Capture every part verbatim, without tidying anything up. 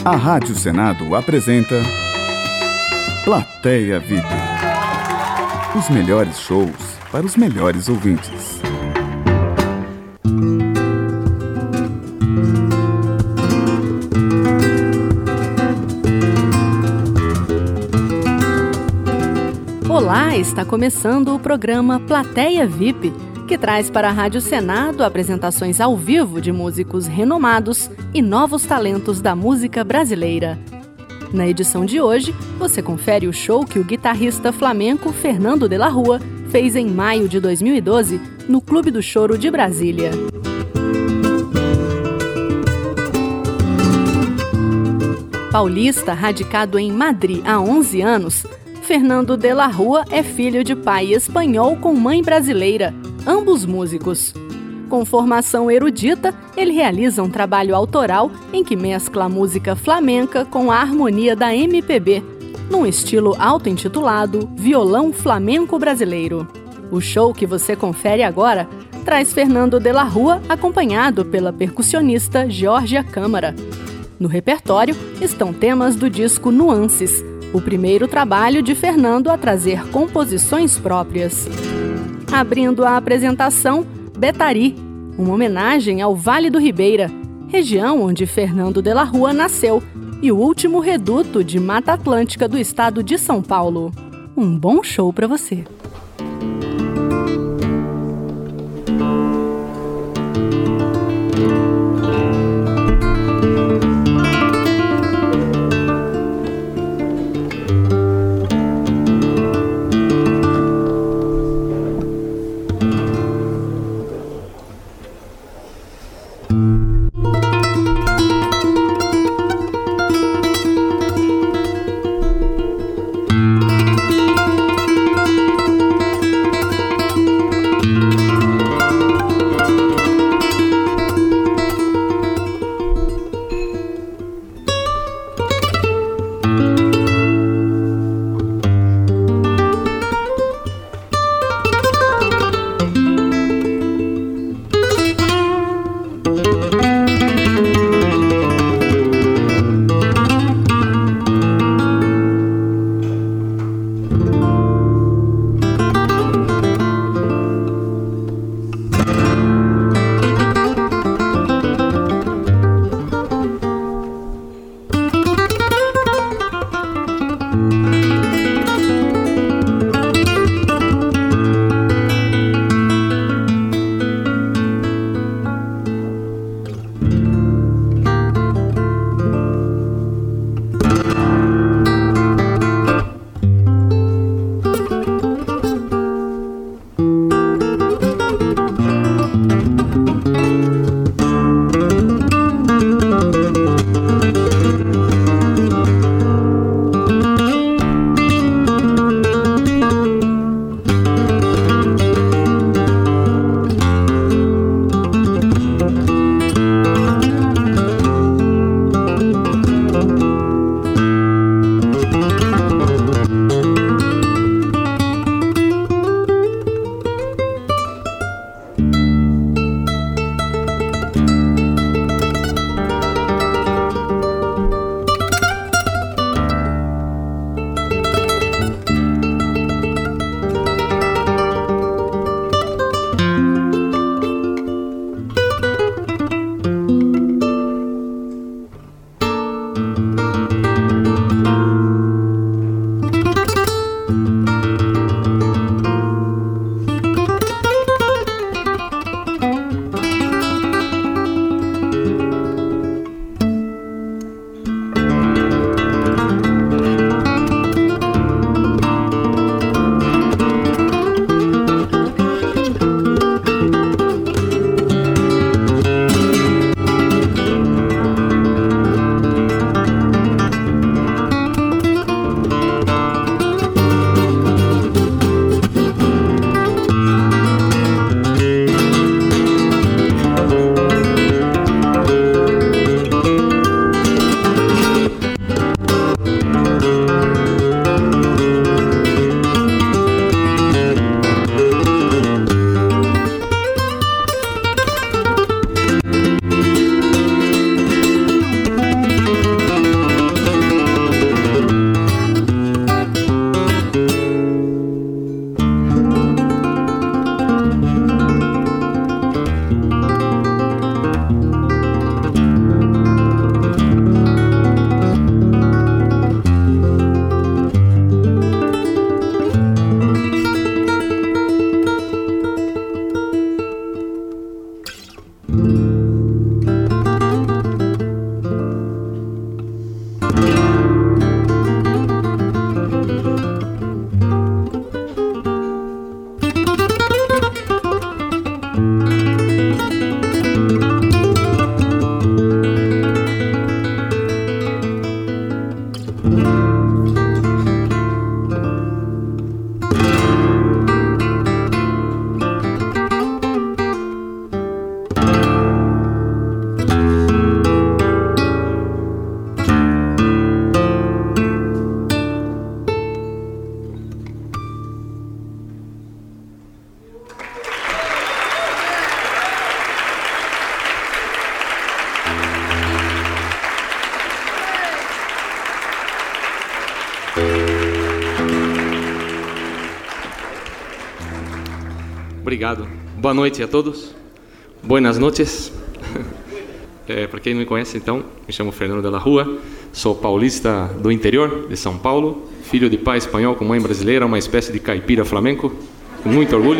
A Rádio Senado apresenta Plateia V I P. Os melhores shows para os melhores ouvintes. Olá, está começando o programa Plateia V I P, que traz para a Rádio Senado apresentações ao vivo de músicos renomados e novos talentos da música brasileira. Na edição de hoje, você confere o show que o guitarrista flamenco Fernando de la Rúa fez em maio de dois mil e doze no Clube do Choro de Brasília. Paulista, radicado em Madrid há onze anos, Fernando de la Rúa é filho de pai espanhol com mãe brasileira, ambos músicos. Com formação erudita, ele realiza um trabalho autoral em que mescla a música flamenca com a harmonia da M P B, num estilo auto-intitulado Violão Flamenco Brasileiro. O show que você confere agora traz Fernando de la Rúa acompanhado pela percussionista Georgia Câmara. No repertório estão temas do disco Nuances, o primeiro trabalho de Fernando a trazer composições próprias. Abrindo a apresentação, Betari, uma homenagem ao Vale do Ribeira, região onde Fernando de la Rúa nasceu, e o último reduto de Mata Atlântica do estado de São Paulo. Um bom show para você! Obrigado. Boa noite a todos. Buenas noches. É, para quem não me conhece, então, me chamo Fernando de la Rua, sou paulista do interior de São Paulo, filho de pai espanhol com mãe brasileira, uma espécie de caipira flamenco, com muito orgulho.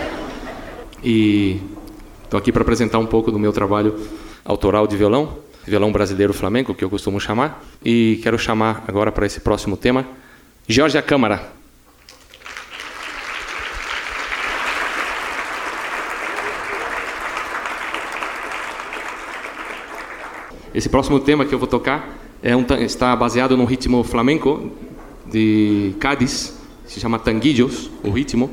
E estou aqui para apresentar um pouco do meu trabalho autoral de violão, violão brasileiro flamenco, que eu costumo chamar. E quero chamar agora para esse próximo tema, Jorge Câmara. Esse próximo tema que eu vou tocar é um, está baseado num ritmo flamenco de Cádiz, se chama Tanguillos, o ritmo.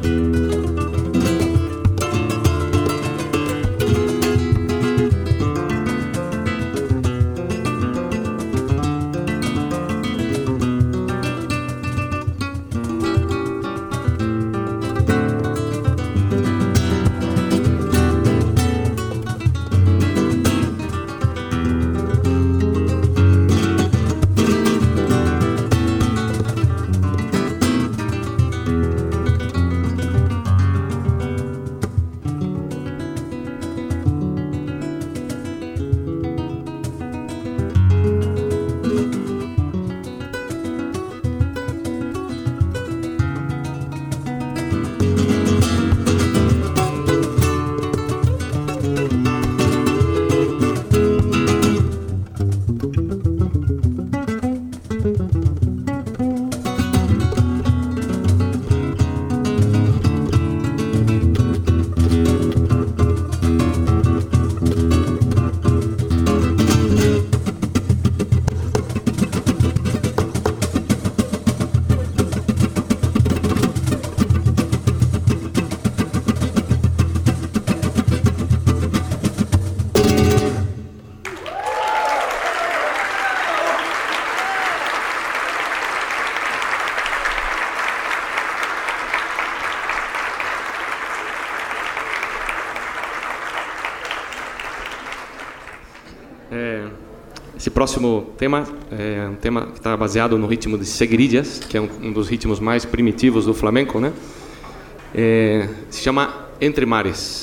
É, esse próximo tema é um tema que está baseado no ritmo de seguidillas, que é um, um dos ritmos mais primitivos do flamenco, né? É, se chama Entre Mares.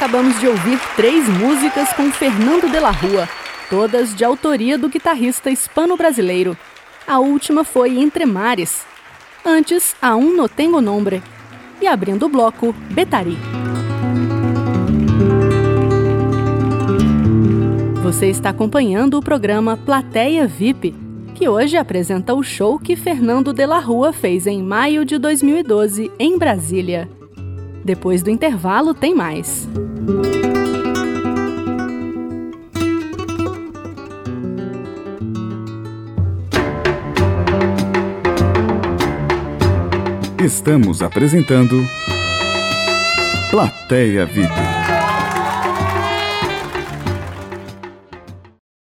acabamos de ouvir três músicas com Fernando de la Rúa, todas de autoria do guitarrista hispano-brasileiro. A última foi Entre Mares. Antes, Aún no tengo nombre. E abrindo o bloco, Betari. Você está acompanhando o programa Plateia V I P, que hoje apresenta o show que Fernando de la Rúa fez em maio de dois mil e doze, em Brasília. Depois do intervalo, tem mais. Estamos apresentando Plateia V I P.